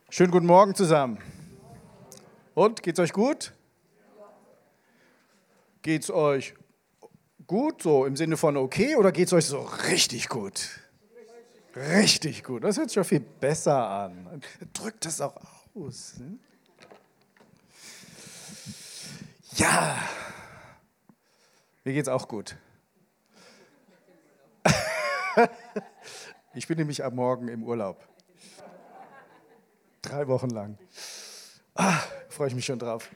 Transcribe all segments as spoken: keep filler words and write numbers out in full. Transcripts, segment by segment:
Schönen guten Morgen zusammen. Und, geht's euch gut? Geht's euch gut, so im Sinne von okay, oder geht's euch so richtig gut? Richtig gut, das hört sich schon viel besser an. Drückt das auch aus. Ne? Ja, mir geht's auch gut. Ich bin nämlich am Morgen im Urlaub. Drei Wochen lang. Ah, freue ich mich schon drauf.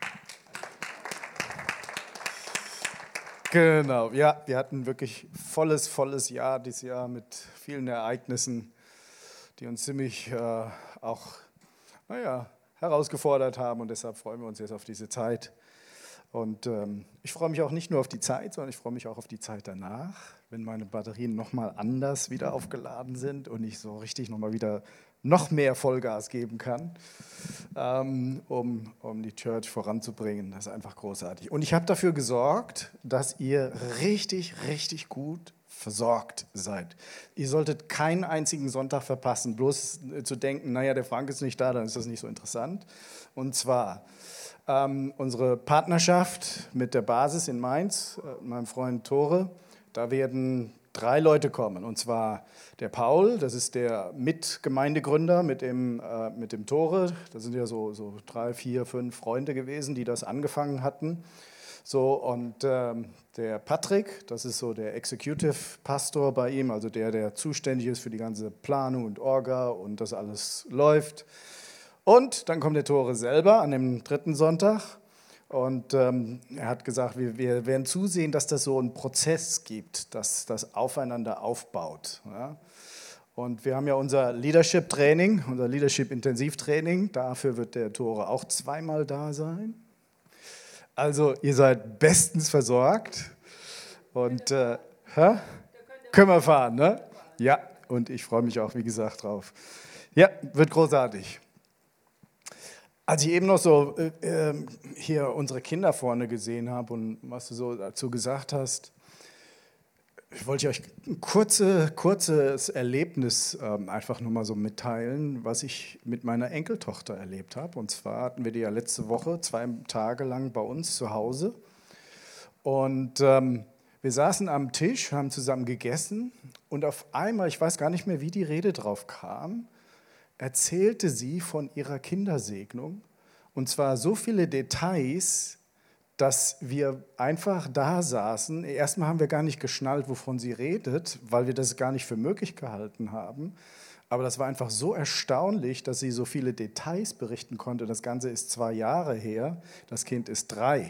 Genau, ja, wir hatten wirklich volles, volles Jahr dieses Jahr mit vielen Ereignissen, die uns ziemlich äh, auch, naja, herausgefordert haben, und deshalb freuen wir uns jetzt auf diese Zeit. Und ähm, ich freue mich auch nicht nur auf die Zeit, sondern ich freue mich auch auf die Zeit danach, wenn meine Batterien nochmal anders wieder aufgeladen sind und ich so richtig nochmal wieder noch mehr Vollgas geben kann, ähm, um, um die Church voranzubringen. Das ist einfach großartig. Und ich habe dafür gesorgt, dass ihr richtig, richtig gut versorgt seid. Ihr solltet keinen einzigen Sonntag verpassen, bloß zu denken, naja, der Frank ist nicht da, dann ist das nicht so interessant. Und zwar ähm, unsere Partnerschaft mit der Basis in Mainz, äh, meinem Freund Tore, da werden drei Leute kommen, und zwar der Paul, das ist der Mitgemeindegründer mit dem, äh, mit dem Tore. Das sind ja so, so drei, vier, fünf Freunde gewesen, die das angefangen hatten. So, und ähm, der Patrick, das ist so der Executive Pastor bei ihm, also der, der zuständig ist für die ganze Planung und Orga und das alles läuft. Und dann kommt der Tore selber an dem dritten Sonntag. Und ähm, er hat gesagt, wir, wir werden zusehen, dass das so einen Prozess gibt, dass das aufeinander aufbaut. Ja? Und wir haben ja unser Leadership-Training, unser Leadership-Intensivtraining. Dafür wird der Tore auch zweimal da sein. Also ihr seid bestens versorgt. Und äh, hä? Können wir fahren, ne? Ja, und ich freue mich auch, wie gesagt, drauf. Ja, wird großartig. Als ich eben noch so äh, hier unsere Kinder vorne gesehen habe und was du so dazu gesagt hast, wollte ich euch ein kurze, kurzes Erlebnis ähm, einfach nur mal so mitteilen, was ich mit meiner Enkeltochter erlebt habe. Und zwar hatten wir die ja letzte Woche zwei Tage lang bei uns zu Hause. Und ähm, wir saßen am Tisch, haben zusammen gegessen, und auf einmal, ich weiß gar nicht mehr, wie die Rede drauf kam, erzählte sie von ihrer Kindersegnung, und zwar so viele Details, dass wir einfach da saßen. Erstmal haben wir gar nicht geschnallt, wovon sie redet, weil wir das gar nicht für möglich gehalten haben. Aber das war einfach so erstaunlich, dass sie so viele Details berichten konnte. Das Ganze ist zwei Jahre her, das Kind ist drei.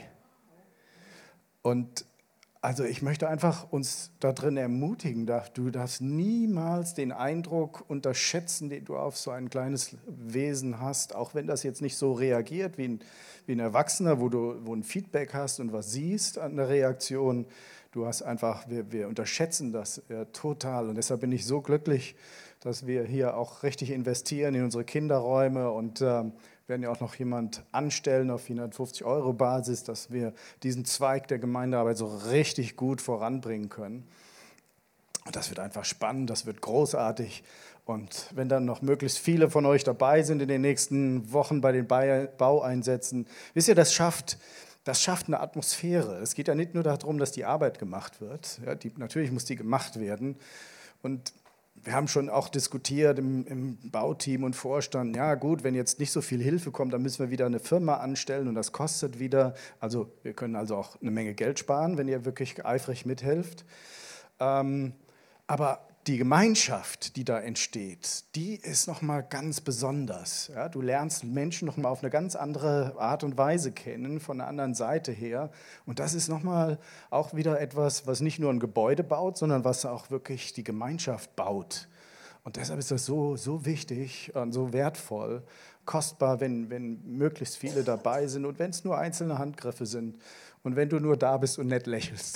Und also ich möchte einfach uns da drin ermutigen, du darfst niemals den Eindruck unterschätzen, den du auf so ein kleines Wesen hast, auch wenn das jetzt nicht so reagiert wie ein, wie ein Erwachsener, wo du wo ein Feedback hast und was siehst an der Reaktion. Du hast einfach, wir, wir unterschätzen das ja, total, und deshalb bin ich so glücklich, dass wir hier auch richtig investieren in unsere Kinderräume, und äh, werden ja auch noch jemand anstellen auf vierhundertfünfzig Euro Basis, dass wir diesen Zweig der Gemeindearbeit so richtig gut voranbringen können. Und das wird einfach spannend, das wird großartig. Und wenn dann noch möglichst viele von euch dabei sind in den nächsten Wochen bei den Baueinsätzen, wisst ihr, das schafft, das schafft eine Atmosphäre. Es geht ja nicht nur darum, dass die Arbeit gemacht wird. Ja, die, natürlich muss die gemacht werden. Und wir haben schon auch diskutiert im, im Bauteam und Vorstand, ja gut, wenn jetzt nicht so viel Hilfe kommt, dann müssen wir wieder eine Firma anstellen, und das kostet wieder. Also wir können also auch eine Menge Geld sparen, wenn ihr wirklich eifrig mithelft. Ähm, aber die Gemeinschaft, die da entsteht, die ist nochmal ganz besonders. Ja, du lernst Menschen nochmal auf eine ganz andere Art und Weise kennen, von einer anderen Seite her. Und das ist nochmal auch wieder etwas, was nicht nur ein Gebäude baut, sondern was auch wirklich die Gemeinschaft baut. Und deshalb ist das so, so wichtig und so wertvoll, kostbar, wenn, wenn möglichst viele dabei sind und wenn es nur einzelne Handgriffe sind und wenn du nur da bist und nett lächelst.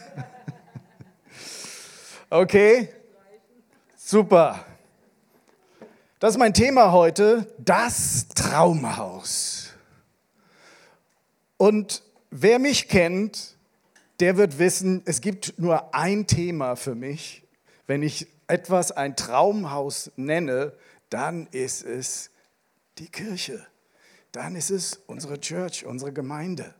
Okay? Super. Das ist mein Thema heute, das Traumhaus. Und wer mich kennt, der wird wissen, es gibt nur ein Thema für mich. Wenn ich etwas ein Traumhaus nenne, dann ist es die Kirche. Dann ist es unsere Church, unsere Gemeinde.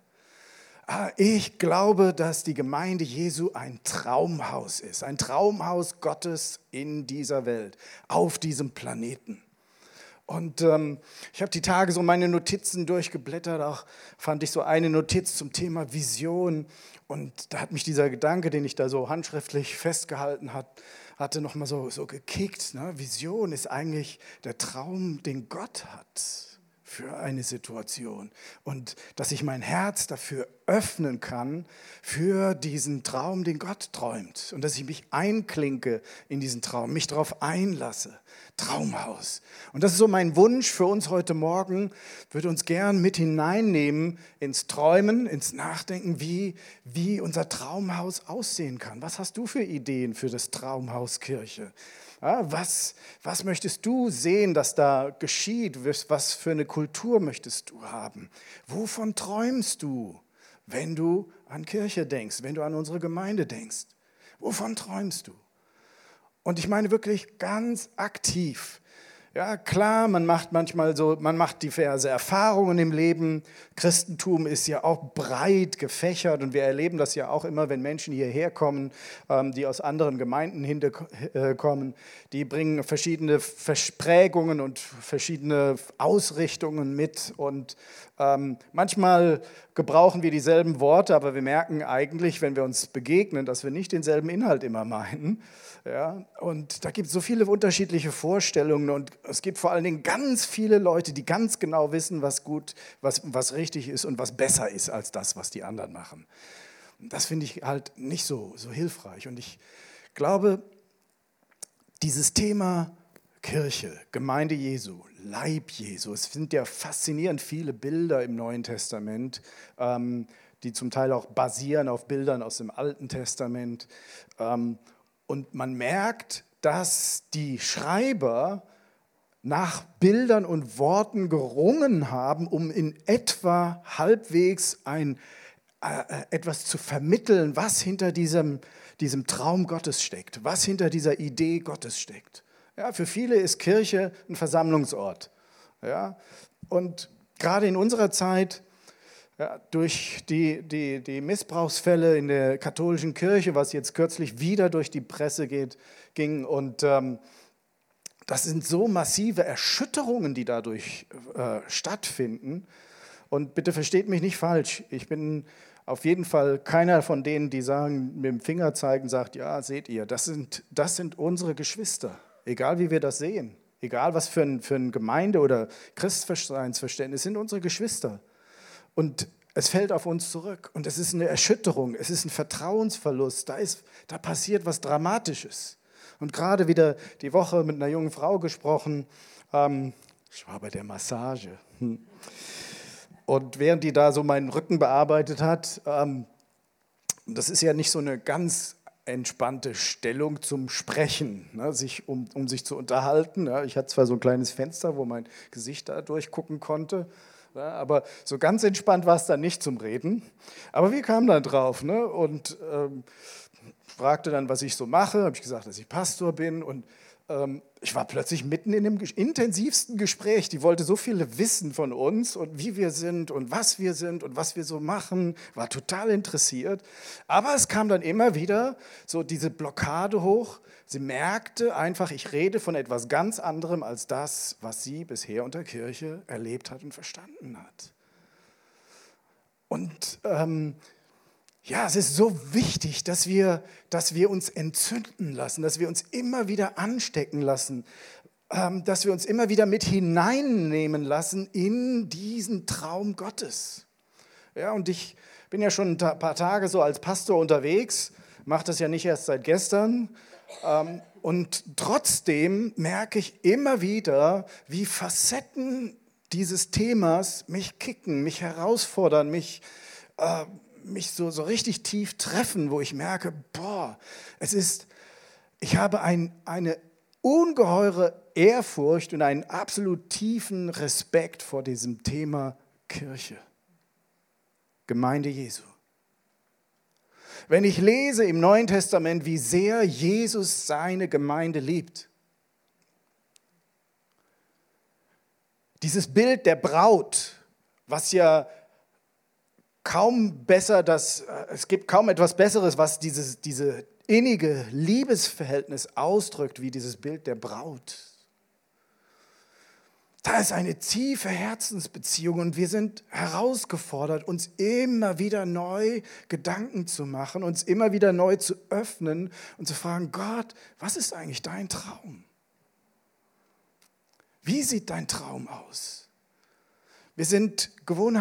Ich glaube, dass die Gemeinde Jesu ein Traumhaus ist, ein Traumhaus Gottes in dieser Welt, auf diesem Planeten. Und ähm, ich habe die Tage so meine Notizen durchgeblättert, auch fand ich so eine Notiz zum Thema Vision. Und da hat mich dieser Gedanke, den ich da so handschriftlich festgehalten hat, hatte, nochmal so, so gekickt. Ne? Vision ist eigentlich der Traum, den Gott hat für eine Situation. Und dass ich mein Herz dafür öffnen kann, für diesen Traum, den Gott träumt. Und dass ich mich einklinke in diesen Traum, mich darauf einlasse. Traumhaus. Und das ist so mein Wunsch für uns heute Morgen. Ich würde uns gern mit hineinnehmen ins Träumen, ins Nachdenken, wie, wie unser Traumhaus aussehen kann. Was hast du für Ideen für das Traumhaus Kirche? Ja, was, was möchtest du sehen, dass da geschieht? Was für eine Kultur möchtest du haben? Wovon träumst du, wenn du an Kirche denkst, wenn du an unsere Gemeinde denkst? Wovon träumst du? Und ich meine wirklich ganz aktiv. Ja, klar, man macht manchmal so, man macht diverse Erfahrungen im Leben. Christentum ist ja auch breit gefächert und wir erleben das ja auch immer, wenn Menschen hierher kommen, ähm, die aus anderen Gemeinden hinkommen. Die bringen verschiedene Versprägungen und verschiedene Ausrichtungen mit und ähm, manchmal gebrauchen wir dieselben Worte, aber wir merken eigentlich, wenn wir uns begegnen, dass wir nicht denselben Inhalt immer meinen. Ja, und da gibt es so viele unterschiedliche Vorstellungen und es gibt vor allen Dingen ganz viele Leute, die ganz genau wissen, was gut, was, was richtig ist und was besser ist als das, was die anderen machen. Und das finde ich halt nicht so, so hilfreich. Und ich glaube, dieses Thema Kirche, Gemeinde Jesu, Leib Jesu, es sind ja faszinierend viele Bilder im Neuen Testament, ähm, die zum Teil auch basieren auf Bildern aus dem Alten Testament. Ähm, Und man merkt, dass die Schreiber nach Bildern und Worten gerungen haben, um in etwa halbwegs ein, äh, etwas zu vermitteln, was hinter diesem, diesem Traum Gottes steckt, was hinter dieser Idee Gottes steckt. Ja, für viele ist Kirche ein Versammlungsort. Ja, und gerade in unserer Zeit, ja, durch die, die, die Missbrauchsfälle in der katholischen Kirche, was jetzt kürzlich wieder durch die Presse geht, ging. Und ähm, das sind so massive Erschütterungen, die dadurch äh, stattfinden. Und bitte versteht mich nicht falsch, ich bin auf jeden Fall keiner von denen, die sagen, mit dem Finger zeigen, sagt, ja, seht ihr, das sind, das sind unsere Geschwister, egal wie wir das sehen. Egal was für ein, für ein Gemeinde- oder Christverstehensverständnis, sind unsere Geschwister. Und es fällt auf uns zurück und es ist eine Erschütterung, es ist ein Vertrauensverlust, da, ist, da passiert was Dramatisches. Und gerade wieder die Woche mit einer jungen Frau gesprochen, ähm, ich war bei der Massage. Und während die da so meinen Rücken bearbeitet hat, ähm, das ist ja nicht so eine ganz entspannte Stellung zum Sprechen, ne, sich, um, um sich zu unterhalten. Ja, ich hatte zwar so ein kleines Fenster, wo mein Gesicht da durchgucken konnte, ja, aber so ganz entspannt war es dann nicht zum Reden. Aber wir kamen dann drauf, ne, und ähm, fragte dann, was ich so mache. Habe ich gesagt, dass ich Pastor bin und ähm, ich war plötzlich mitten in dem intensivsten Gespräch. Die wollte so viel wissen von uns und wie wir sind und was wir sind und was wir so machen. War total interessiert. Aber es kam dann immer wieder so diese Blockade hoch. Sie merkte einfach, ich rede von etwas ganz anderem als das, was sie bisher unter Kirche erlebt hat und verstanden hat. Und ähm, ja, es ist so wichtig, dass wir, dass wir uns entzünden lassen, dass wir uns immer wieder anstecken lassen, ähm, dass wir uns immer wieder mit hineinnehmen lassen in diesen Traum Gottes. Ja, und ich bin ja schon ein paar Tage so als Pastor unterwegs, mache das ja nicht erst seit gestern. Ähm, und trotzdem merke ich immer wieder, wie Facetten dieses Themas mich kicken, mich herausfordern, mich äh, mich so, so richtig tief treffen, wo ich merke, boah, es ist, ich habe ein, eine ungeheure Ehrfurcht und einen absolut tiefen Respekt vor diesem Thema Kirche, Gemeinde Jesu. Wenn ich lese im Neuen Testament, wie sehr Jesus seine Gemeinde liebt, Dieses Bild der Braut, was ja kaum besser, das, es gibt kaum etwas Besseres, was dieses diese innige Liebesverhältnis ausdrückt, wie dieses Bild der Braut. Da ist eine tiefe Herzensbeziehung und wir sind herausgefordert, uns immer wieder neu Gedanken zu machen, uns immer wieder neu zu öffnen und zu fragen, Gott, was ist eigentlich dein Traum? Wie sieht dein Traum aus? Wir sind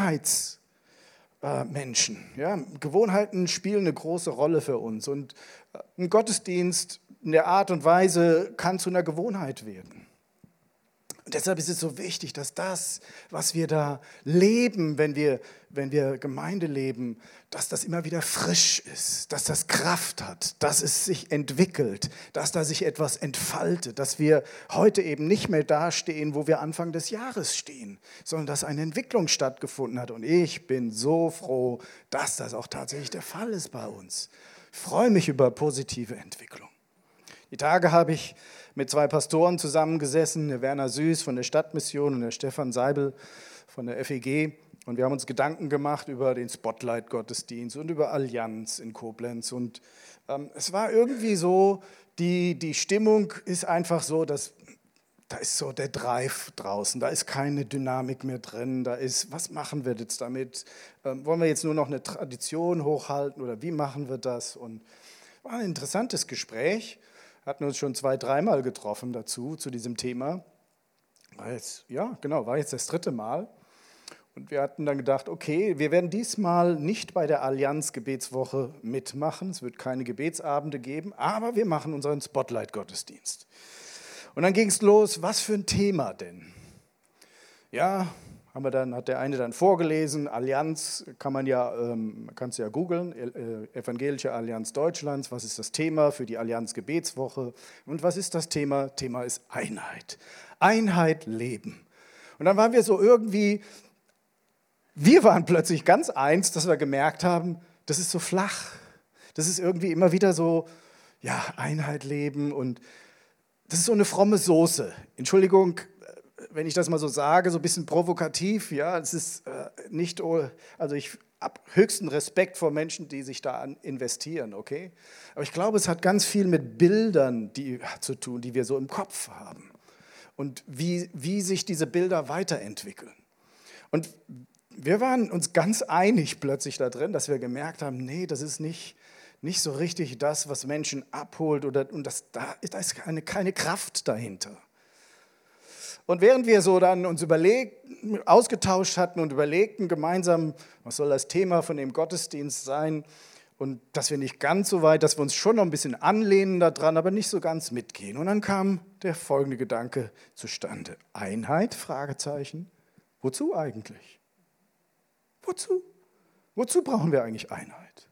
Gewohnheitsmenschen. Ja? Gewohnheiten spielen eine große Rolle für uns und ein Gottesdienst in der Art und Weise kann zu einer Gewohnheit werden. Und deshalb ist es so wichtig, dass das, was wir da leben, wenn wir, wenn wir Gemeinde leben, dass das immer wieder frisch ist, dass das Kraft hat, dass es sich entwickelt, dass da sich etwas entfaltet, dass wir heute eben nicht mehr da stehen, wo wir Anfang des Jahres stehen, sondern dass eine Entwicklung stattgefunden hat. Und ich bin so froh, dass das auch tatsächlich der Fall ist bei uns. Ich freue mich über positive Entwicklung. Die Tage habe ich mit zwei Pastoren zusammengesessen, der Werner Süß von der Stadtmission und der Stefan Seibel von der F E G. Und wir haben uns Gedanken gemacht über den Spotlight-Gottesdienst und über Allianz in Koblenz. Und ähm, es war irgendwie so, die, die Stimmung ist einfach so, dass da ist so der Drive draußen, da ist keine Dynamik mehr drin, da ist, was machen wir jetzt damit? Ähm, wollen wir jetzt nur noch eine Tradition hochhalten oder wie machen wir das? Und war ein interessantes Gespräch. Wir hatten uns schon zwei, dreimal getroffen dazu, zu diesem Thema. War jetzt, ja, genau, war jetzt das dritte Mal. Und wir hatten dann gedacht, okay, wir werden diesmal nicht bei der Allianz-Gebetswoche mitmachen. Es wird keine Gebetsabende geben, aber wir machen unseren Spotlight-Gottesdienst. Und dann ging es los, was für ein Thema denn? Ja, haben wir dann, hat der eine dann vorgelesen, Allianz kann man ja, ähm, kannst du ja googeln, äh, Evangelische Allianz Deutschlands, was ist das Thema für die Allianz-Gebetswoche? Und was ist das Thema? Thema ist Einheit. Einheit leben. Und dann waren wir so irgendwie, wir waren plötzlich ganz eins, dass wir gemerkt haben, das ist so flach. Das ist irgendwie immer wieder so, ja, Einheit leben und das ist so eine fromme Soße. Entschuldigung, wenn ich das mal so sage, so ein bisschen provokativ, ja, es ist äh, nicht, also ich habe höchsten Respekt vor Menschen, die sich da investieren, okay? Aber ich glaube, es hat ganz viel mit Bildern die, zu tun, die wir so im Kopf haben und wie, wie sich diese Bilder weiterentwickeln. Und wir waren uns ganz einig plötzlich da drin, dass wir gemerkt haben, nee, das ist nicht, nicht so richtig das, was Menschen abholt oder, und das, da, da ist keine, keine Kraft dahinter. Und während wir so dann uns überlegt, ausgetauscht hatten und überlegten gemeinsam, was soll das Thema von dem Gottesdienst sein und dass wir nicht ganz so weit, dass wir uns schon noch ein bisschen anlehnen daran, aber nicht so ganz mitgehen. Und dann kam der folgende Gedanke zustande. Einheit? Fragezeichen. Wozu eigentlich? Wozu? Wozu brauchen wir eigentlich Einheit?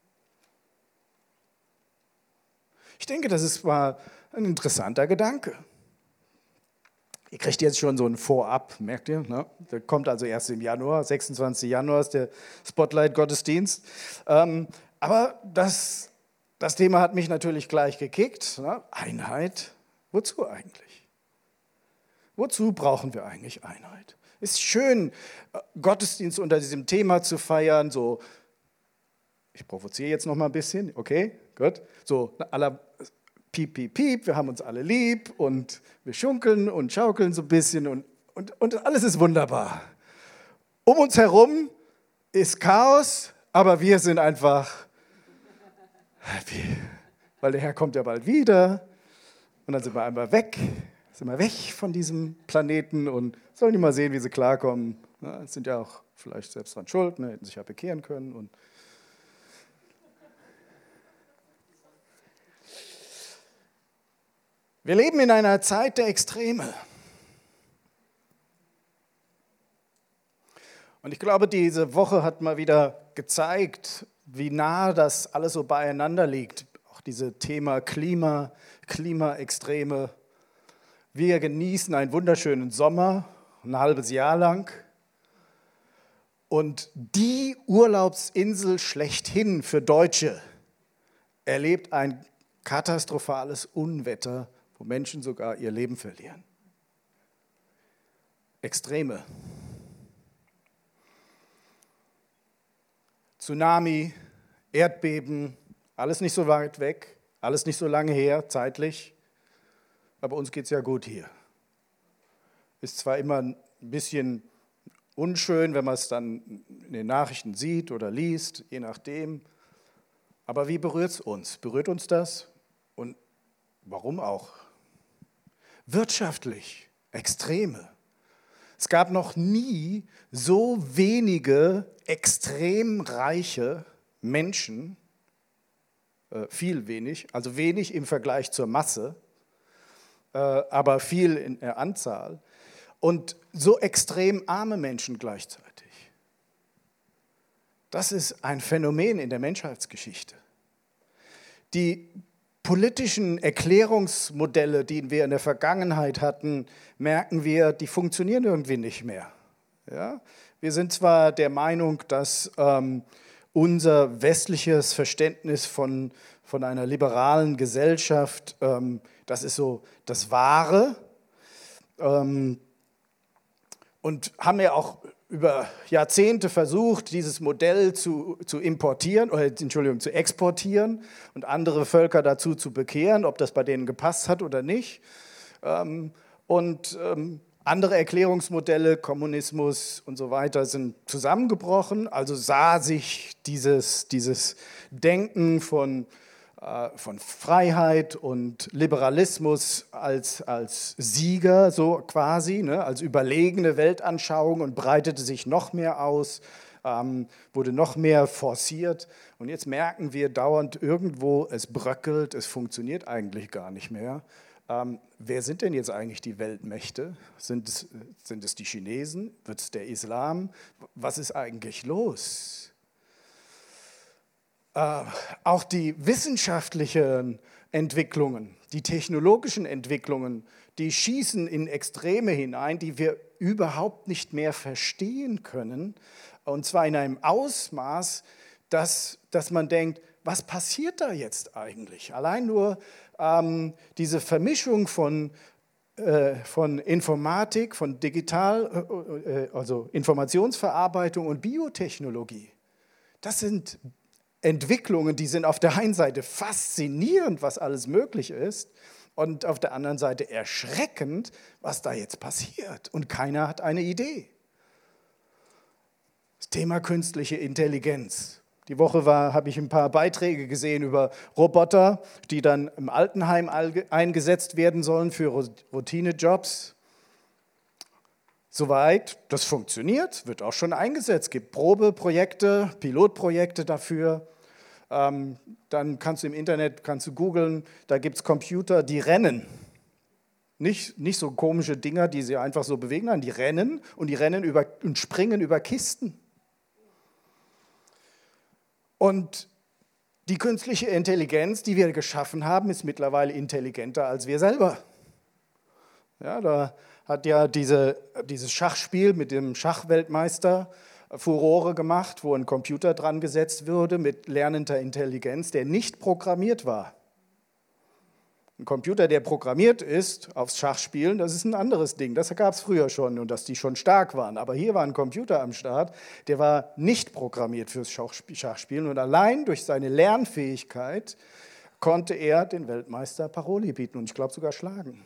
Ich denke, das ist mal ein interessanter Gedanke. Ihr kriegt jetzt schon so ein Vorab, merkt ihr? Ne? Der kommt also erst im Januar, sechsundzwanzigsten Januar ist der Spotlight-Gottesdienst. Ähm, aber das, das Thema hat mich natürlich gleich gekickt. Ne? Einheit, wozu eigentlich? Wozu brauchen wir eigentlich Einheit? Ist schön, Gottesdienst unter diesem Thema zu feiern, so, ich provoziere jetzt noch mal ein bisschen, okay, gut, so aller Piep, piep, piep, wir haben uns alle lieb und wir schunkeln und schaukeln so ein bisschen und, und, und alles ist wunderbar. Um uns herum ist Chaos, aber wir sind einfach happy, weil der Herr kommt ja bald wieder und dann sind wir einmal weg, sind wir weg von diesem Planeten und sollen die mal sehen, wie sie klarkommen. Ja, sind ja auch vielleicht selbst dran schuld, ne, hätten sich ja bekehren können und wir leben in einer Zeit der Extreme. Und ich glaube, diese Woche hat mal wieder gezeigt, wie nah das alles so beieinander liegt. Auch dieses Thema Klima, Klimaextreme. Wir genießen einen wunderschönen Sommer, ein halbes Jahr lang. Und die Urlaubsinsel schlechthin für Deutsche erlebt ein katastrophales Unwetter, wo Menschen sogar ihr Leben verlieren. Extreme. Tsunami, Erdbeben, alles nicht so weit weg, alles nicht so lange her, zeitlich, aber uns geht es ja gut hier. Ist zwar immer ein bisschen unschön, wenn man es dann in den Nachrichten sieht oder liest, je nachdem, aber wie berührt es uns? Berührt uns das? Und warum auch? Wirtschaftlich, Extreme. Es gab noch nie so wenige extrem reiche Menschen, äh, viel wenig, also wenig im Vergleich zur Masse, äh, aber viel in der Anzahl und so extrem arme Menschen gleichzeitig. Das ist ein Phänomen in der Menschheitsgeschichte. Die politischen Erklärungsmodelle, die wir in der Vergangenheit hatten, merken wir, die funktionieren irgendwie nicht mehr. Ja? Wir sind zwar der Meinung, dass ähm, unser westliches Verständnis von, von einer liberalen Gesellschaft, ähm, das ist so das Wahre, ähm, und haben ja auch über Jahrzehnte versucht, dieses Modell zu, zu importieren, oder Entschuldigung, zu exportieren und andere Völker dazu zu bekehren, ob das bei denen gepasst hat oder nicht. Und andere Erklärungsmodelle, Kommunismus und so weiter, sind zusammengebrochen. Also sah sich dieses, dieses Denken von von Freiheit und Liberalismus als, als Sieger, so quasi, ne, als überlegene Weltanschauung und breitete sich noch mehr aus, ähm, wurde noch mehr forciert. Und jetzt merken wir dauernd irgendwo, es bröckelt, es funktioniert eigentlich gar nicht mehr. Ähm, wer sind denn jetzt eigentlich die Weltmächte? Sind es, sind es die Chinesen? Wird es der Islam? Was ist eigentlich los? Äh, auch die wissenschaftlichen Entwicklungen, die technologischen Entwicklungen, die schießen in Extreme hinein, die wir überhaupt nicht mehr verstehen können. Und zwar in einem Ausmaß, dass, dass man denkt, was passiert da jetzt eigentlich? Allein nur ähm, diese Vermischung von, äh, von Informatik, von Digital, äh, also Informationsverarbeitung und Biotechnologie. Das sind Entwicklungen, die sind auf der einen Seite faszinierend, was alles möglich ist, und auf der anderen Seite erschreckend, was da jetzt passiert. Und keiner hat eine Idee. Das Thema künstliche Intelligenz. Die Woche war, habe ich ein paar Beiträge gesehen über Roboter, die dann im Altenheim eingesetzt werden sollen für Routinejobs. Soweit, das funktioniert, wird auch schon eingesetzt. Es gibt Probeprojekte, Pilotprojekte dafür. Ähm, dann kannst du im Internet, kannst du googeln, da gibt es Computer, die rennen. Nicht, nicht so komische Dinger, die sie einfach so bewegen, nein, die rennen und die rennen über, und springen über Kisten. Und die künstliche Intelligenz, die wir geschaffen haben, ist mittlerweile intelligenter als wir selber. Ja, da hat ja diese, dieses Schachspiel mit dem Schachweltmeister Furore gemacht, wo ein Computer dran gesetzt wurde mit lernender Intelligenz, der nicht programmiert war. Ein Computer, der programmiert ist aufs Schachspielen, das ist ein anderes Ding. Das gab es früher schon und dass die schon stark waren. Aber hier war ein Computer am Start, der war nicht programmiert fürs Schachspielen und allein durch seine Lernfähigkeit konnte er den Weltmeister Paroli bieten und ich glaube sogar schlagen.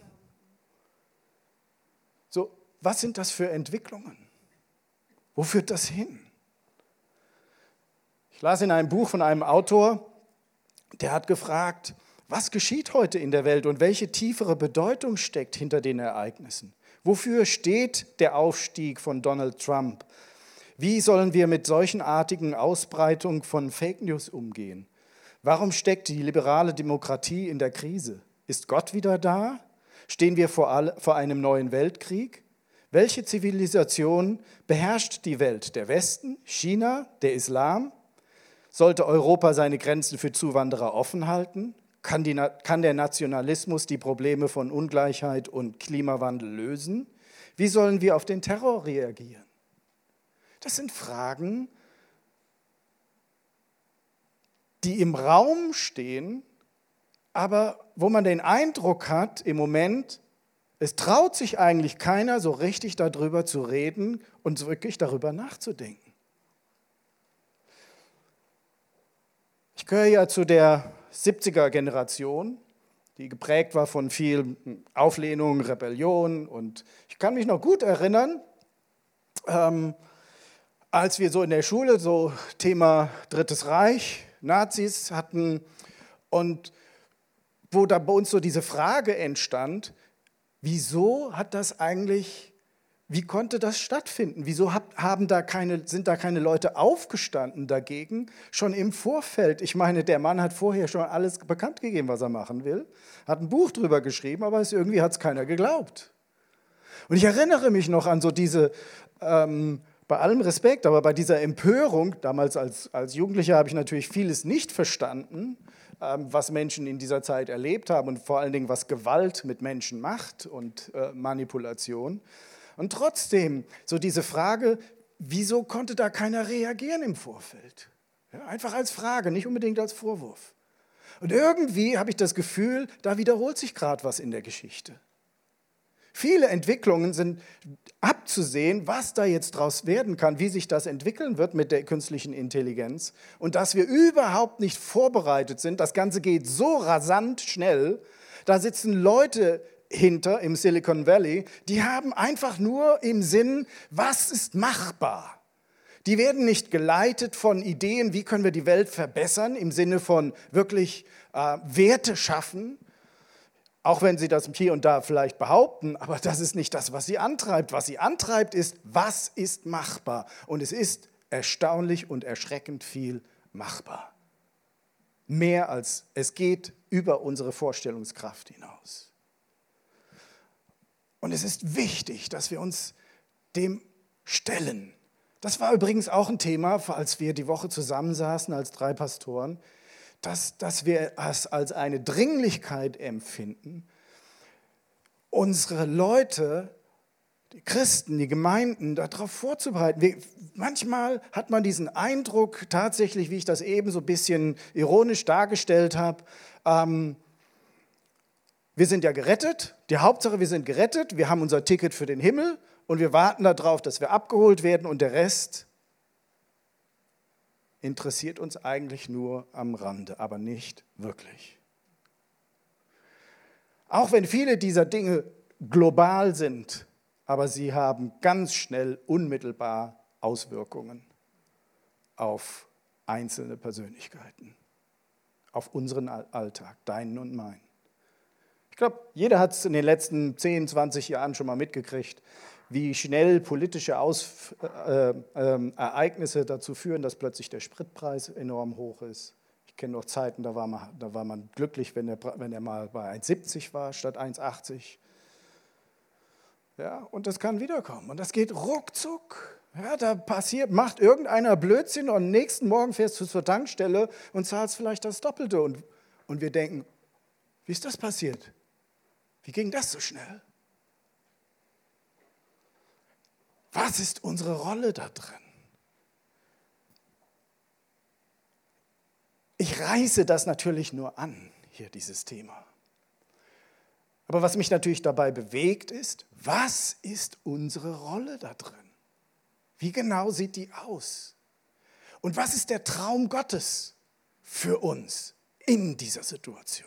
So, was sind das für Entwicklungen? Wo führt das hin? Ich las in einem Buch von einem Autor, der hat gefragt, was geschieht heute in der Welt und welche tiefere Bedeutung steckt hinter den Ereignissen? Wofür steht der Aufstieg von Donald Trump? Wie sollen wir mit solchenartigen Ausbreitungen von Fake News umgehen? Warum steckt die liberale Demokratie in der Krise? Ist Gott wieder da? Stehen wir vor, all, vor einem neuen Weltkrieg? Welche Zivilisation beherrscht die Welt? Der Westen, China, der Islam? Sollte Europa seine Grenzen für Zuwanderer offen halten? Kann, die, kann der Nationalismus die Probleme von Ungleichheit und Klimawandel lösen? Wie sollen wir auf den Terror reagieren? Das sind Fragen, die im Raum stehen, aber wo man den Eindruck hat, im Moment, Es traut sich eigentlich keiner so richtig darüber zu reden und wirklich darüber nachzudenken. Ich gehöre ja zu der siebziger-Generation, die geprägt war von viel Auflehnung, Rebellion. Und ich kann mich noch gut erinnern, ähm, als wir so in der Schule so Thema Drittes Reich, Nazis hatten und wo da bei uns so diese Frage entstand, wieso hat das eigentlich, wie konnte das stattfinden? Wieso hab, haben da keine, sind da keine Leute aufgestanden dagegen, schon im Vorfeld? Ich meine, der Mann hat vorher schon alles bekannt gegeben, was er machen will, hat ein Buch drüber geschrieben, aber es, irgendwie hat es keiner geglaubt. Und ich erinnere mich noch an so diese, ähm, bei allem Respekt, aber bei dieser Empörung, damals als, als Jugendlicher habe ich natürlich vieles nicht verstanden, ähm, was Menschen in dieser Zeit erlebt haben und vor allen Dingen, was Gewalt mit Menschen macht und äh, Manipulation. Und trotzdem, so diese Frage, wieso konnte da keiner reagieren im Vorfeld? Ja, einfach als Frage, nicht unbedingt als Vorwurf. Und irgendwie habe ich das Gefühl, da wiederholt sich gerade was in der Geschichte. Viele Entwicklungen sind abzusehen, was da jetzt draus werden kann, wie sich das entwickeln wird mit der künstlichen Intelligenz und dass wir überhaupt nicht vorbereitet sind. Das Ganze geht so rasant schnell, da sitzen Leute hinter im Silicon Valley, die haben einfach nur im Sinn, was ist machbar. Die werden nicht geleitet von Ideen, wie können wir die Welt verbessern, im Sinne von wirklich äh, Werte schaffen, auch wenn sie das hier und da vielleicht behaupten, aber das ist nicht das, was sie antreibt. Was sie antreibt, ist, was ist machbar? Und es ist erstaunlich und erschreckend viel machbar. Mehr als es geht über unsere Vorstellungskraft hinaus. Und es ist wichtig, dass wir uns dem stellen. Das war übrigens auch ein Thema, als wir die Woche zusammensaßen als drei Pastoren, dass, dass wir es als eine Dringlichkeit empfinden, unsere Leute, die Christen, die Gemeinden, darauf vorzubereiten. Wir, manchmal hat man diesen Eindruck, tatsächlich, wie ich das eben so ein bisschen ironisch dargestellt habe, ähm, wir sind ja gerettet, die Hauptsache, wir sind gerettet, wir haben unser Ticket für den Himmel und wir warten darauf, dass wir abgeholt werden und der Rest interessiert uns eigentlich nur am Rande, aber nicht wirklich. Auch wenn viele dieser Dinge global sind, aber sie haben ganz schnell unmittelbar Auswirkungen auf einzelne Persönlichkeiten, auf unseren Alltag, deinen und meinen. Ich glaube, jeder hat es in den letzten zehn, zwanzig Jahren schon mal mitgekriegt, wie schnell politische Aus, äh, äh, Ereignisse dazu führen, dass plötzlich der Spritpreis enorm hoch ist. Ich kenne noch Zeiten, da war man, da war man glücklich, wenn er, wenn er mal bei eins siebzig war statt eins achtzig. Ja, und das kann wiederkommen. Und das geht ruckzuck. Ja, da passiert, macht irgendeiner Blödsinn und am nächsten Morgen fährst du zur Tankstelle und zahlst vielleicht das Doppelte. Und, und wir denken, wie ist das passiert? Wie ging das so schnell? Was ist unsere Rolle da drin? Ich reiße das natürlich nur an, hier dieses Thema. Aber was mich natürlich dabei bewegt ist, was ist unsere Rolle da drin? Wie genau sieht die aus? Und was ist der Traum Gottes für uns in dieser Situation?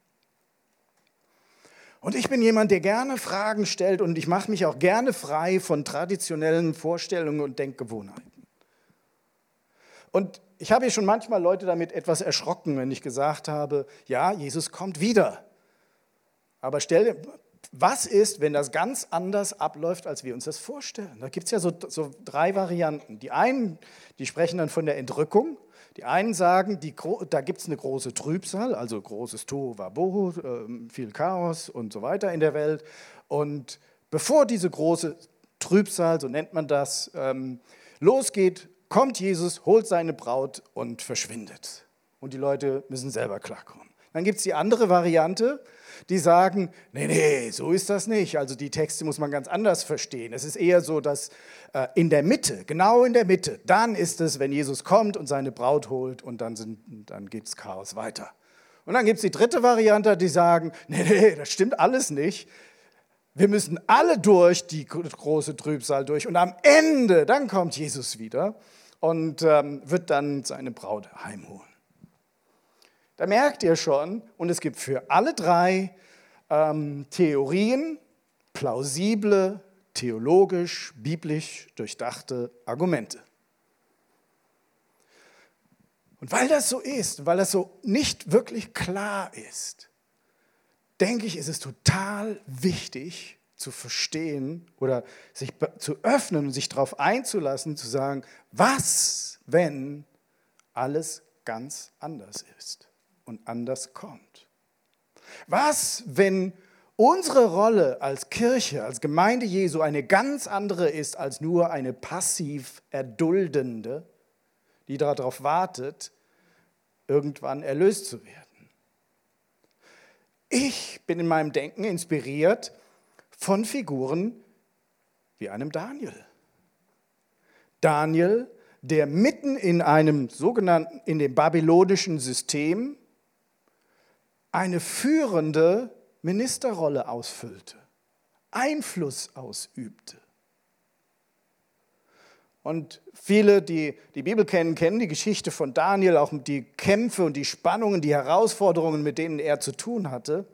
Und ich bin jemand, der gerne Fragen stellt und ich mache mich auch gerne frei von traditionellen Vorstellungen und Denkgewohnheiten. Und ich habe hier schon manchmal Leute damit etwas erschrocken, wenn ich gesagt habe, ja, Jesus kommt wieder. Aber stell dir, was ist, wenn das ganz anders abläuft, als wir uns das vorstellen? Da gibt es ja so, so drei Varianten. Die einen, die sprechen dann von der Entrückung. Die einen sagen, die, da gibt es eine große Trübsal, also großes Tohuwabohu, äh, viel Chaos und so weiter in der Welt. Und bevor diese große Trübsal, so nennt man das, ähm, losgeht, kommt Jesus, holt seine Braut und verschwindet. Und die Leute müssen selber klarkommen. Dann gibt es die andere Variante, die sagen, nee, nee, so ist das nicht. Also die Texte muss man ganz anders verstehen. Es ist eher so, dass äh, in der Mitte, genau in der Mitte, dann ist es, wenn Jesus kommt und seine Braut holt und dann, sind, dann geht das Chaos weiter. Und dann gibt es die dritte Variante, die sagen, nee, nee, das stimmt alles nicht. Wir müssen alle durch die große Trübsal durch. Und am Ende, dann kommt Jesus wieder und ähm, wird dann seine Braut heimholen. Da merkt ihr schon, und es gibt für alle drei ähm, Theorien plausible, theologisch, biblisch durchdachte Argumente. Und weil das so ist, weil das so nicht wirklich klar ist, denke ich, ist es total wichtig zu verstehen oder sich zu öffnen und sich darauf einzulassen, zu sagen, was, wenn alles ganz anders ist und anders kommt? Was, wenn unsere Rolle als Kirche, als Gemeinde Jesu eine ganz andere ist als nur eine passiv erduldende, die darauf wartet, irgendwann erlöst zu werden? Ich bin in meinem Denken inspiriert von Figuren wie einem Daniel. Daniel, der mitten in einem sogenannten, in dem babylonischen System eine führende Ministerrolle ausfüllte, Einfluss ausübte. Und viele, die die Bibel kennen, kennen die Geschichte von Daniel, auch die Kämpfe und die Spannungen, die Herausforderungen, mit denen er zu tun hatte.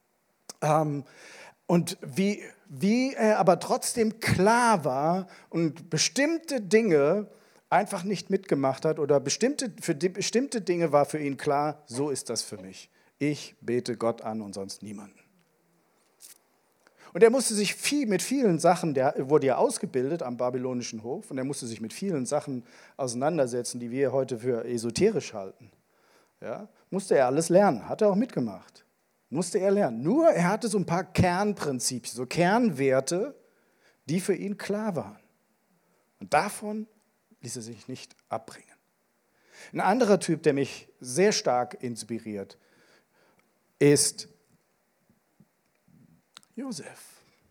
Und wie, wie er aber trotzdem klar war und bestimmte Dinge einfach nicht mitgemacht hat oder bestimmte, für die, bestimmte Dinge war für ihn klar, so ist das für mich. Ich bete Gott an und sonst niemanden. Und er musste sich viel, mit vielen Sachen, der wurde ja ausgebildet am babylonischen Hof, und er musste sich mit vielen Sachen auseinandersetzen, die wir heute für esoterisch halten. Ja, musste er alles lernen, hat er auch mitgemacht. Musste er lernen. Nur er hatte so ein paar Kernprinzipien, so Kernwerte, die für ihn klar waren. Und davon ließ er sich nicht abbringen. Ein anderer Typ, der mich sehr stark inspiriert, ist Josef.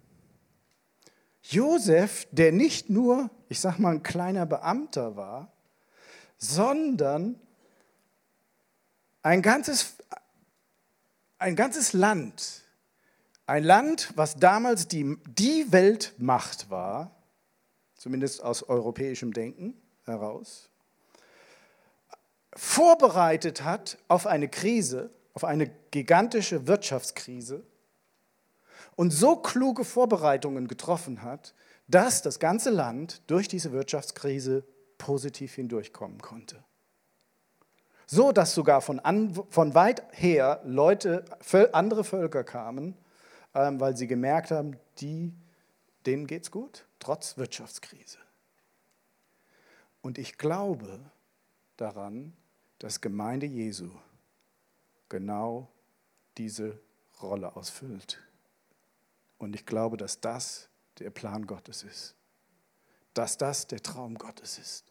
Josef, der nicht nur, ich sag mal, ein kleiner Beamter war, sondern ein ganzes, ein ganzes Land, ein Land, was damals die, die Weltmacht war, zumindest aus europäischem Denken heraus, vorbereitet hat auf eine Krise, auf eine gigantische Wirtschaftskrise, und so kluge Vorbereitungen getroffen hat, dass das ganze Land durch diese Wirtschaftskrise positiv hindurchkommen konnte. So, dass sogar von, an, von weit her Leute, andere Völker kamen, ähm, weil sie gemerkt haben, die, denen geht's gut, trotz Wirtschaftskrise. Und ich glaube daran, dass Gemeinde Jesu genau diese Rolle ausfüllt. Und ich glaube, dass das der Plan Gottes ist. Dass das der Traum Gottes ist.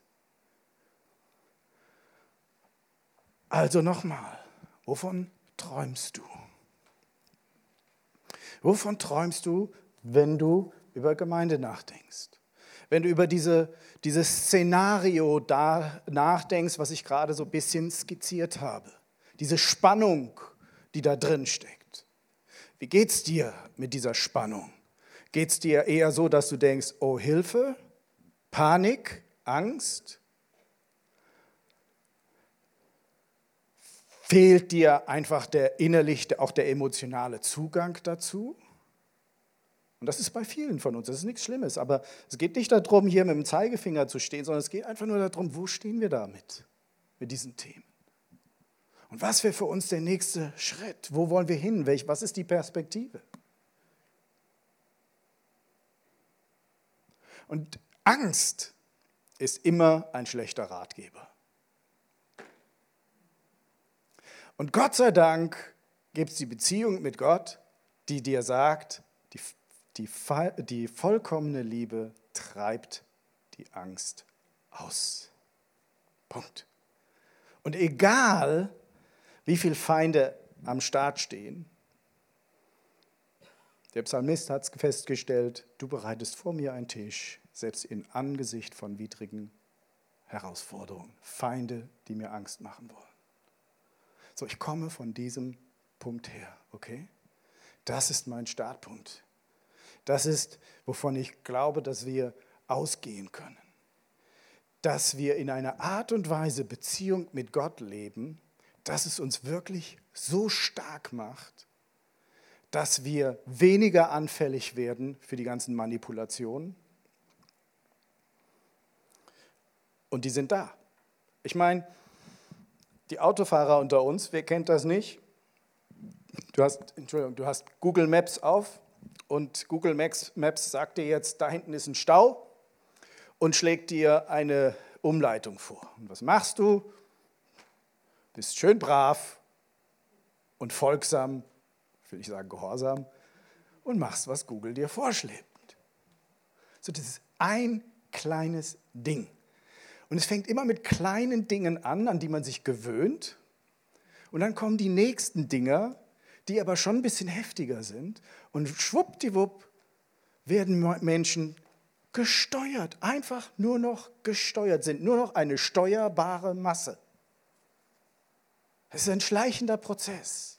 Also nochmal, wovon träumst du? Wovon träumst du, wenn du über Gemeinde nachdenkst? Wenn du über diese, dieses Szenario da nachdenkst, was ich gerade so ein bisschen skizziert habe. Diese Spannung, die da drin steckt. Wie geht's dir mit dieser Spannung? Geht's dir eher so, dass du denkst, oh Hilfe, Panik, Angst? Fehlt dir einfach der innerlich, auch der emotionale Zugang dazu? Und das ist bei vielen von uns, das ist nichts Schlimmes, aber es geht nicht darum, hier mit dem Zeigefinger zu stehen, sondern es geht einfach nur darum, wo stehen wir damit, mit diesen Themen? Und was wäre für uns der nächste Schritt? Wo wollen wir hin? Was ist die Perspektive? Und Angst ist immer ein schlechter Ratgeber. Und Gott sei Dank gibt es die Beziehung mit Gott, die dir sagt, die, die, die vollkommene Liebe treibt die Angst aus. Punkt. Und egal, wie viele Feinde am Start stehen, der Psalmist hat es festgestellt, du bereitest vor mir einen Tisch, selbst im Angesicht von widrigen Herausforderungen, Feinde, die mir Angst machen wollen. So, ich komme von diesem Punkt her, okay? Das ist mein Startpunkt. Das ist, wovon ich glaube, dass wir ausgehen können. Dass wir in einer Art und Weise Beziehung mit Gott leben, dass es uns wirklich so stark macht, dass wir weniger anfällig werden für die ganzen Manipulationen. Und die sind da. Ich meine, die Autofahrer unter uns, wer kennt das nicht? Du hast, Entschuldigung, du hast Google Maps auf und Google Maps, Maps sagt dir jetzt, da hinten ist ein Stau und schlägt dir eine Umleitung vor. Und was machst du? Bist schön brav und folgsam, ich will nicht sagen gehorsam, und machst, was Google dir vorschlägt. So, das ist ein kleines Ding. Und es fängt immer mit kleinen Dingen an, an die man sich gewöhnt. Und dann kommen die nächsten Dinger, die aber schon ein bisschen heftiger sind. Und schwuppdiwupp werden Menschen gesteuert, einfach nur noch gesteuert, sind nur noch eine steuerbare Masse. Das ist ein schleichender Prozess.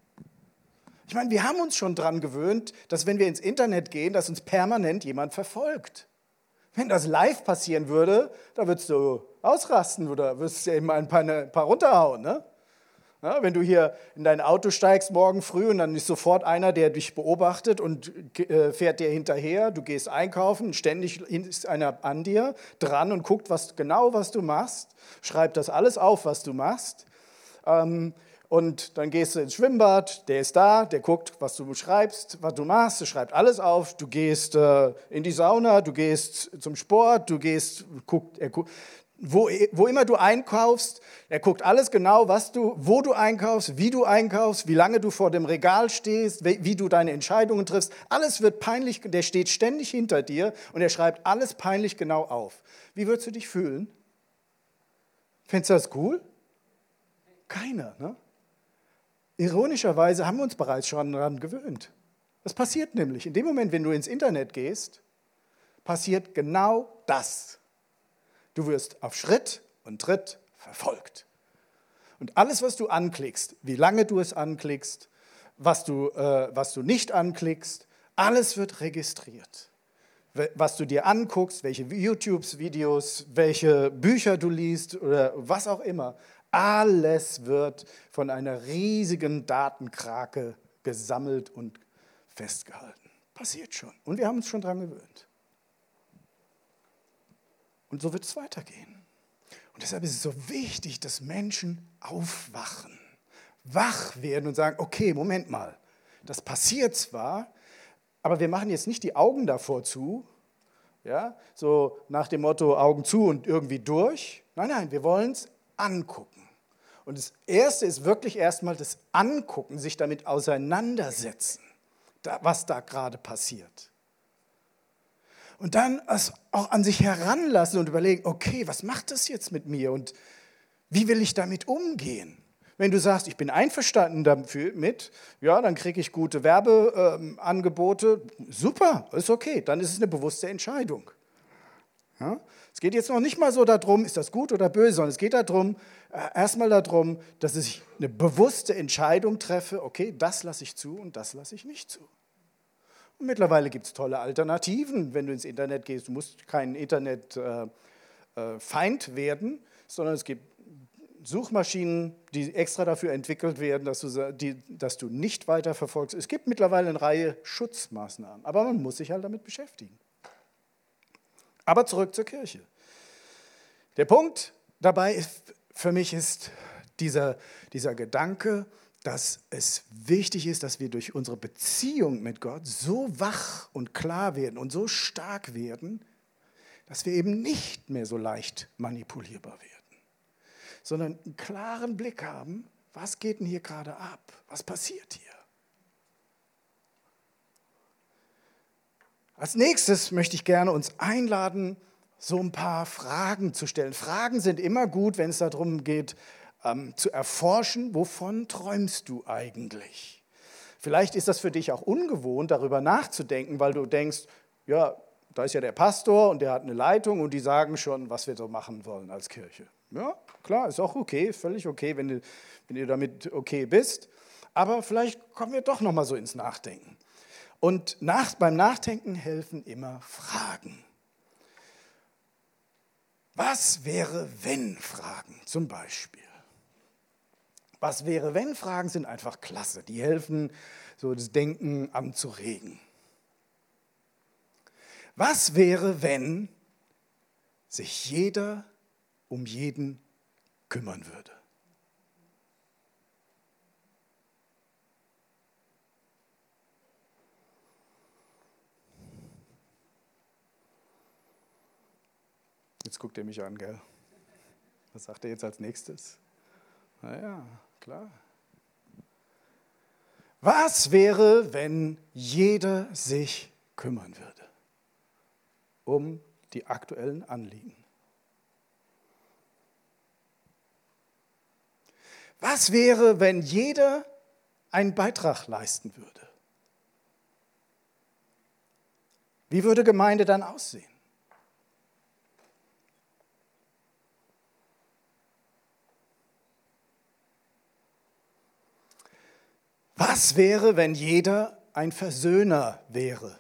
Ich meine, wir haben uns schon daran gewöhnt, dass wenn wir ins Internet gehen, dass uns permanent jemand verfolgt. Wenn das live passieren würde, da würdest du ausrasten oder würdest du eben ein paar, ein paar runterhauen. Ne? Ja, wenn du hier in dein Auto steigst morgen früh und dann ist sofort einer, der dich beobachtet und äh, fährt dir hinterher, du gehst einkaufen, ständig ist einer an dir dran und guckt was, genau, was du machst, schreibt das alles auf, was du machst. Ähm, Und dann gehst du ins Schwimmbad, der ist da, der guckt, was du schreibst, was du machst, der schreibt alles auf. Du gehst äh, in die Sauna, du gehst zum Sport, du gehst, guckt, er guckt, wo, wo immer du einkaufst, er guckt alles genau, was du, wo du einkaufst, wie du einkaufst, wie lange du vor dem Regal stehst, wie, wie du deine Entscheidungen triffst. Alles wird peinlich, der steht ständig hinter dir und er schreibt alles peinlich genau auf. Wie würdest du dich fühlen? Findest du das cool? Keiner, ne? Ironischerweise haben wir uns bereits schon daran gewöhnt. Das passiert nämlich. In dem Moment, wenn du ins Internet gehst, passiert genau das. Du wirst auf Schritt und Tritt verfolgt. Und alles, was du anklickst, wie lange du es anklickst, was du, äh, was du nicht anklickst, alles wird registriert. Was du dir anguckst, welche YouTube-Videos, welche Bücher du liest oder was auch immer, alles wird von einer riesigen Datenkrake gesammelt und festgehalten. Passiert schon. Und wir haben uns schon daran gewöhnt. Und so wird es weitergehen. Und deshalb ist es so wichtig, dass Menschen aufwachen, wach werden und sagen, okay, Moment mal, das passiert zwar, aber wir machen jetzt nicht die Augen davor zu, ja, so nach dem Motto Augen zu und irgendwie durch. Nein, nein, wir wollen es angucken. Und das Erste ist wirklich erstmal das Angucken, sich damit auseinandersetzen, was da gerade passiert. Und dann es auch an sich heranlassen und überlegen, okay, was macht das jetzt mit mir und wie will ich damit umgehen? Wenn du sagst, ich bin einverstanden dafür mit, ja, dann kriege ich gute Werbeangebote, ähm, super, ist okay, dann ist es eine bewusste Entscheidung. Ja? Es geht jetzt noch nicht mal so darum, ist das gut oder böse, sondern es geht darum, äh, erstmal darum, dass ich eine bewusste Entscheidung treffe, okay, das lasse ich zu und das lasse ich nicht zu. Und mittlerweile gibt es tolle Alternativen, wenn du ins Internet gehst. Du musst kein Internetfeind äh, äh, werden, sondern es gibt Suchmaschinen, die extra dafür entwickelt werden, dass du, die, dass du nicht weiter verfolgst. Es gibt mittlerweile eine Reihe Schutzmaßnahmen, aber man muss sich halt damit beschäftigen. Aber zurück zur Kirche. Der Punkt dabei ist, für mich ist dieser, dieser Gedanke, dass es wichtig ist, dass wir durch unsere Beziehung mit Gott so wach und klar werden und so stark werden, dass wir eben nicht mehr so leicht manipulierbar werden, sondern einen klaren Blick haben, was geht denn hier gerade ab? Was passiert hier? Als nächstes möchte ich gerne uns einladen, so ein paar Fragen zu stellen. Fragen sind immer gut, wenn es darum geht, ähm, zu erforschen, wovon träumst du eigentlich? Vielleicht ist das für dich auch ungewohnt, darüber nachzudenken, weil du denkst, ja, da ist ja der Pastor und der hat eine Leitung und die sagen schon, was wir so machen wollen als Kirche. Ja, klar, ist auch okay, ist völlig okay, wenn du, wenn du damit okay bist. Aber vielleicht kommen wir doch noch mal so ins Nachdenken. Und nach, beim Nachdenken helfen immer Fragen. Was wäre, wenn Fragen zum Beispiel? Was wäre, wenn Fragen sind einfach klasse. Die helfen, so das Denken anzuregen. Was wäre, wenn sich jeder um jeden kümmern würde? Jetzt guckt ihr mich an, gell? Was sagt er jetzt als nächstes? Na ja, klar. Was wäre, wenn jeder sich kümmern würde um die aktuellen Anliegen? Was wäre, wenn jeder einen Beitrag leisten würde? Wie würde Gemeinde dann aussehen? Was wäre, wenn jeder ein Versöhner wäre?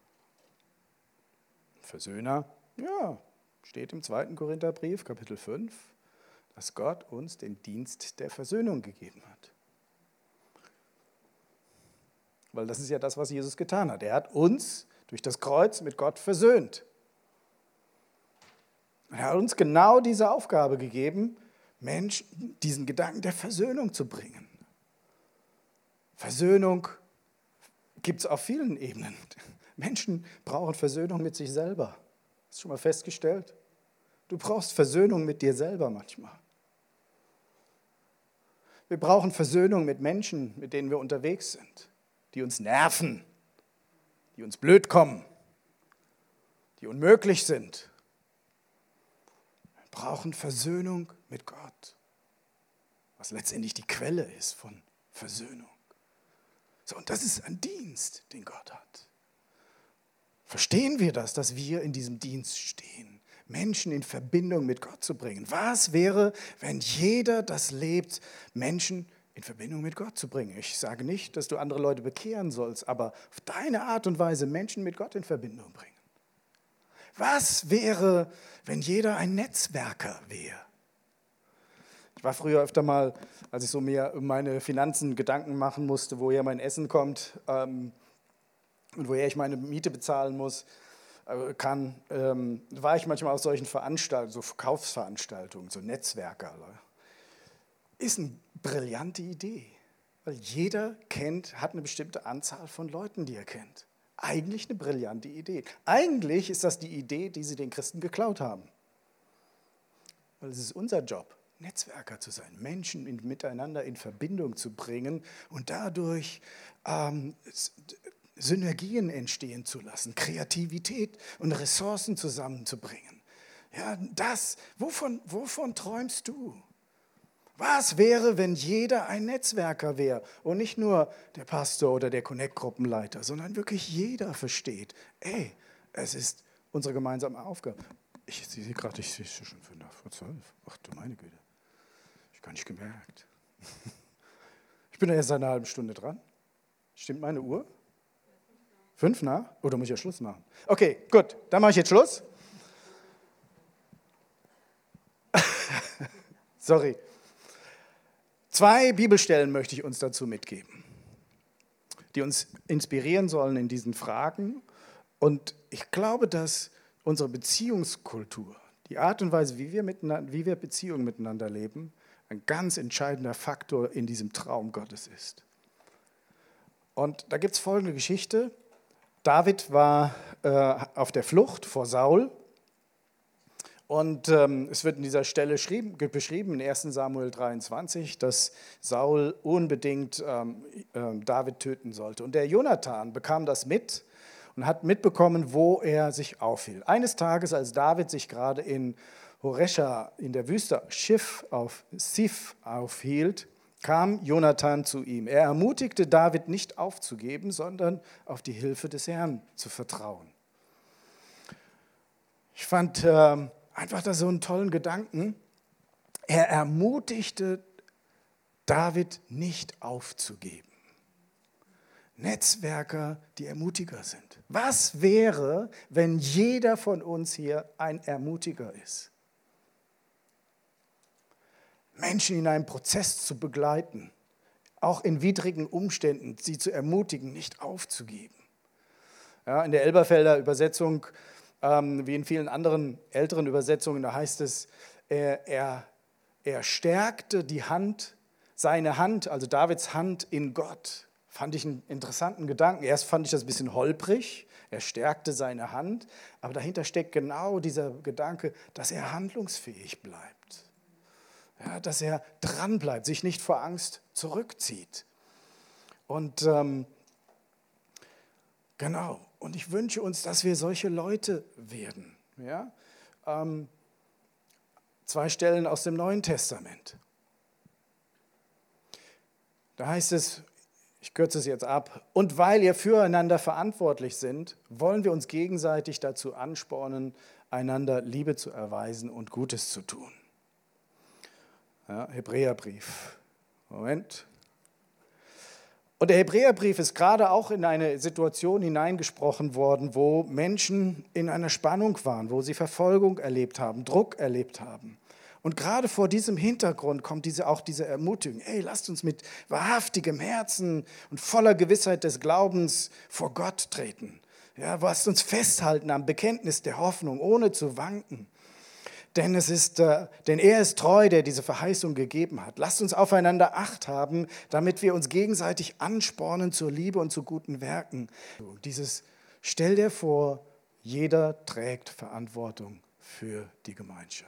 Versöhner, ja, steht im zweiten Korintherbrief, Kapitel fünf, dass Gott uns den Dienst der Versöhnung gegeben hat. Weil das ist ja das, was Jesus getan hat. Er hat uns durch das Kreuz mit Gott versöhnt. Er hat uns genau diese Aufgabe gegeben, Menschen diesen Gedanken der Versöhnung zu bringen. Versöhnung gibt es auf vielen Ebenen. Menschen brauchen Versöhnung mit sich selber. Hast du schon mal festgestellt? Du brauchst Versöhnung mit dir selber manchmal. Wir brauchen Versöhnung mit Menschen, mit denen wir unterwegs sind, die uns nerven, die uns blöd kommen, die unmöglich sind. Wir brauchen Versöhnung mit Gott, was letztendlich die Quelle ist von Versöhnung. So, und das ist ein Dienst, den Gott hat. Verstehen wir das, dass wir in diesem Dienst stehen, Menschen in Verbindung mit Gott zu bringen? Was wäre, wenn jeder das lebt, Menschen in Verbindung mit Gott zu bringen? Ich sage nicht, dass du andere Leute bekehren sollst, aber auf deine Art und Weise Menschen mit Gott in Verbindung bringen. Was wäre, wenn jeder ein Netzwerker wäre? Ich war früher öfter mal, als ich so mir um meine Finanzen Gedanken machen musste, woher mein Essen kommt ähm, und woher ich meine Miete bezahlen muss, äh, kann, ähm, war ich manchmal auf solchen Veranstaltungen, so Verkaufsveranstaltungen, so Netzwerker. Ist eine brillante Idee, weil jeder kennt, hat eine bestimmte Anzahl von Leuten, die er kennt. Eigentlich eine brillante Idee. Eigentlich ist das die Idee, die sie den Christen geklaut haben. Weil es ist unser Job, Netzwerker zu sein, Menschen in, miteinander in Verbindung zu bringen und dadurch ähm, Synergien entstehen zu lassen, Kreativität und Ressourcen zusammenzubringen. Ja, das, wovon, wovon träumst du? Was wäre, wenn jeder ein Netzwerker wäre und nicht nur der Pastor oder der Connect-Gruppenleiter, sondern wirklich jeder versteht, ey, es ist unsere gemeinsame Aufgabe. Ich sehe gerade, ich sehe es schon fünf vor zwölf. Ach du meine Güte. Ich habe gar nicht gemerkt. Ich bin ja erst seit einer halben Stunde dran. Stimmt meine Uhr? Fünf nach? Oder muss ich ja Schluss machen? Okay, gut, dann mache ich jetzt Schluss. Sorry. Zwei Bibelstellen möchte ich uns dazu mitgeben, die uns inspirieren sollen in diesen Fragen. Und ich glaube, dass unsere Beziehungskultur, die Art und Weise, wie wir, miteinander, wie wir Beziehungen miteinander leben, ein ganz entscheidender Faktor in diesem Traum Gottes ist. Und da gibt es folgende Geschichte. David war äh, auf der Flucht vor Saul. Und ähm, es wird in dieser Stelle beschrieben, in ersten Samuel dreiundzwanzig, dass Saul unbedingt ähm, äh, David töten sollte. Und der Jonathan bekam das mit und hat mitbekommen, wo er sich aufhielt. Eines Tages, als David sich gerade in Horesha in der Wüste Schiff auf Sif aufhielt, kam Jonathan zu ihm. Er ermutigte David nicht aufzugeben, sondern auf die Hilfe des Herrn zu vertrauen. Ich fand äh, einfach da so einen tollen Gedanken. Er ermutigte David nicht aufzugeben. Netzwerker, die Ermutiger sind. Was wäre, wenn jeder von uns hier ein Ermutiger ist? Menschen in einem Prozess zu begleiten, auch in widrigen Umständen, sie zu ermutigen, nicht aufzugeben. Ja, in der Elberfelder Übersetzung, ähm, wie in vielen anderen älteren Übersetzungen, da heißt es, er, er, er stärkte die Hand, seine Hand, also Davids Hand in Gott. Fand ich einen interessanten Gedanken. Erst fand ich das ein bisschen holprig, er stärkte seine Hand, aber dahinter steckt genau dieser Gedanke, dass er handlungsfähig bleibt. Ja, dass er dranbleibt, sich nicht vor Angst zurückzieht. Und ähm, genau, und ich wünsche uns, dass wir solche Leute werden. Ja? Ähm, zwei Stellen aus dem Neuen Testament. Da heißt es, ich kürze es jetzt ab, und weil ihr füreinander verantwortlich sind, wollen wir uns gegenseitig dazu anspornen, einander Liebe zu erweisen und Gutes zu tun. Ja, Hebräerbrief. Moment. Und der Hebräerbrief ist gerade auch in eine Situation hineingesprochen worden, wo Menschen in einer Spannung waren, wo sie Verfolgung erlebt haben, Druck erlebt haben. Und gerade vor diesem Hintergrund kommt diese, auch diese Ermutigung, hey, lasst uns mit wahrhaftigem Herzen und voller Gewissheit des Glaubens vor Gott treten. Ja, lasst uns festhalten am Bekenntnis der Hoffnung, ohne zu wanken. Denn, es ist, äh, denn er ist treu, der diese Verheißung gegeben hat. Lasst uns aufeinander Acht haben, damit wir uns gegenseitig anspornen zur Liebe und zu guten Werken. Dieses, stell dir vor, jeder trägt Verantwortung für die Gemeinschaft.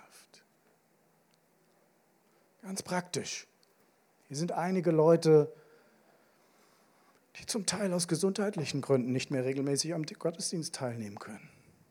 Ganz praktisch. Hier sind einige Leute, die zum Teil aus gesundheitlichen Gründen nicht mehr regelmäßig am Gottesdienst teilnehmen können.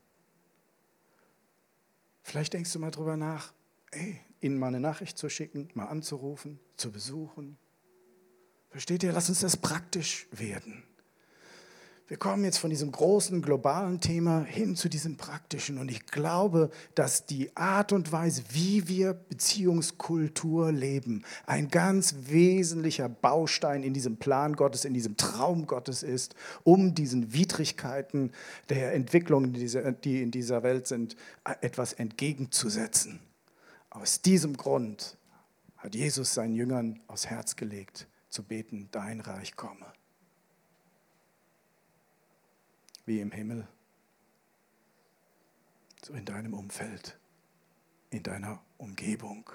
Vielleicht denkst du mal drüber nach, ey, ihnen mal eine Nachricht zu schicken, mal anzurufen, zu besuchen. Versteht ihr? Lass uns das praktisch werden. Wir kommen jetzt von diesem großen globalen Thema hin zu diesem praktischen. Und ich glaube, dass die Art und Weise, wie wir Beziehungskultur leben, ein ganz wesentlicher Baustein in diesem Plan Gottes, in diesem Traum Gottes ist, um diesen Widrigkeiten der Entwicklung, die in dieser Welt sind, etwas entgegenzusetzen. Aus diesem Grund hat Jesus seinen Jüngern aufs Herz gelegt, zu beten, dein Reich komme. Wie im Himmel, so in deinem Umfeld, in deiner Umgebung.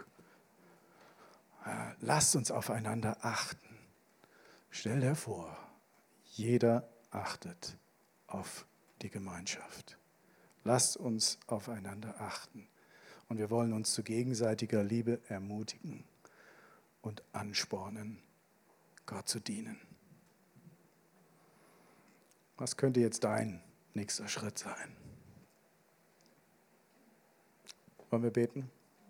Lasst uns aufeinander achten. Stell dir vor, jeder achtet auf die Gemeinschaft. Lasst uns aufeinander achten. Und wir wollen uns zu gegenseitiger Liebe ermutigen und anspornen, Gott zu dienen. Was könnte jetzt dein nächster Schritt sein? Wollen wir beten?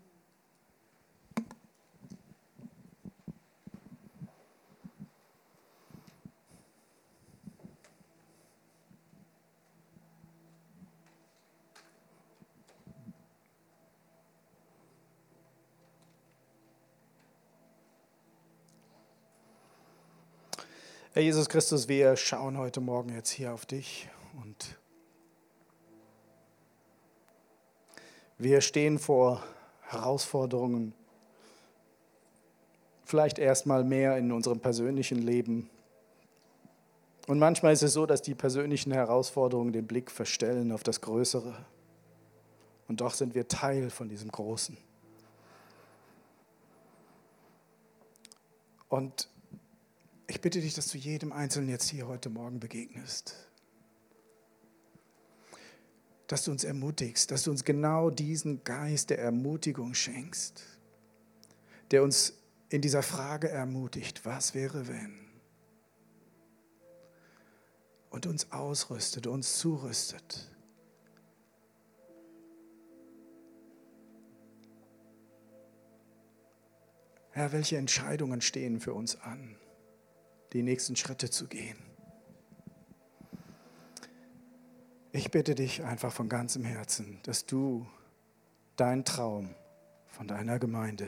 Herr Jesus Christus, wir schauen heute Morgen jetzt hier auf dich und wir stehen vor Herausforderungen, vielleicht erstmal mehr in unserem persönlichen Leben. Und manchmal ist es so, dass die persönlichen Herausforderungen den Blick verstellen auf das Größere. Und doch sind wir Teil von diesem Großen. Und ich bitte dich, dass du jedem Einzelnen jetzt hier heute Morgen begegnest. Dass du uns ermutigst, dass du uns genau diesen Geist der Ermutigung schenkst, der uns in dieser Frage ermutigt, was wäre wenn? Und uns ausrüstet, uns zurüstet. Herr, welche Entscheidungen stehen für uns an? Die nächsten Schritte zu gehen. Ich bitte dich einfach von ganzem Herzen, dass du deinen Traum von deiner Gemeinde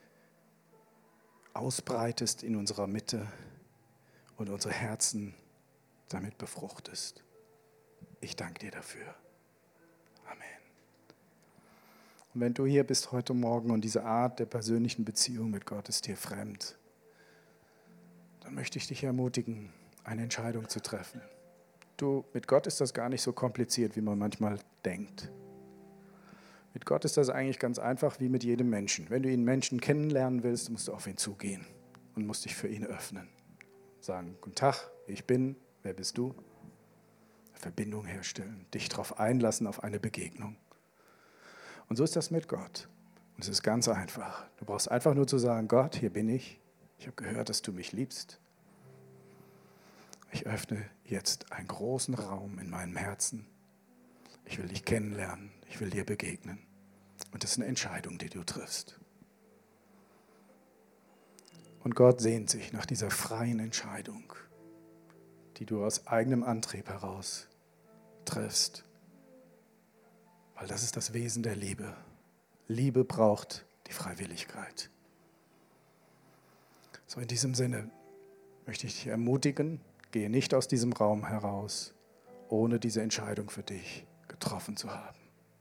ausbreitest in unserer Mitte und unsere Herzen damit befruchtest. Ich danke dir dafür. Amen. Und wenn du hier bist heute Morgen und diese Art der persönlichen Beziehung mit Gott ist dir fremd, dann möchte ich dich ermutigen, eine Entscheidung zu treffen. Du, mit Gott ist das gar nicht so kompliziert, wie man manchmal denkt. Mit Gott ist das eigentlich ganz einfach wie mit jedem Menschen. Wenn du ihn Menschen kennenlernen willst, musst du auf ihn zugehen und musst dich für ihn öffnen. Sagen, guten Tag, ich bin, wer bist du? Verbindung herstellen, dich darauf einlassen auf eine Begegnung. Und so ist das mit Gott. Und es ist ganz einfach. Du brauchst einfach nur zu sagen, Gott, hier bin ich. Ich habe gehört, dass du mich liebst. Ich öffne jetzt einen großen Raum in meinem Herzen. Ich will dich kennenlernen. Ich will dir begegnen. Und das ist eine Entscheidung, die du triffst. Und Gott sehnt sich nach dieser freien Entscheidung, die du aus eigenem Antrieb heraus triffst. Weil das ist das Wesen der Liebe. Liebe braucht die Freiwilligkeit. So, in diesem Sinne möchte ich dich ermutigen, gehe nicht aus diesem Raum heraus, ohne diese Entscheidung für dich getroffen zu haben.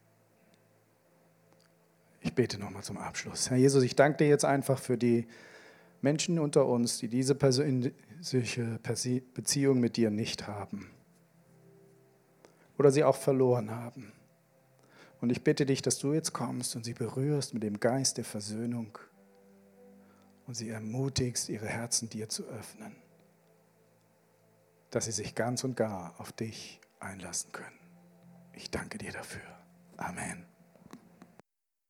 Ich bete nochmal zum Abschluss. Herr Jesus, ich danke dir jetzt einfach für die Menschen unter uns, die diese persönliche Beziehung mit dir nicht haben oder sie auch verloren haben. Und ich bitte dich, dass du jetzt kommst und sie berührst mit dem Geist der Versöhnung und sie ermutigst, ihre Herzen dir zu öffnen, dass sie sich ganz und gar auf dich einlassen können. Ich danke dir dafür. Amen.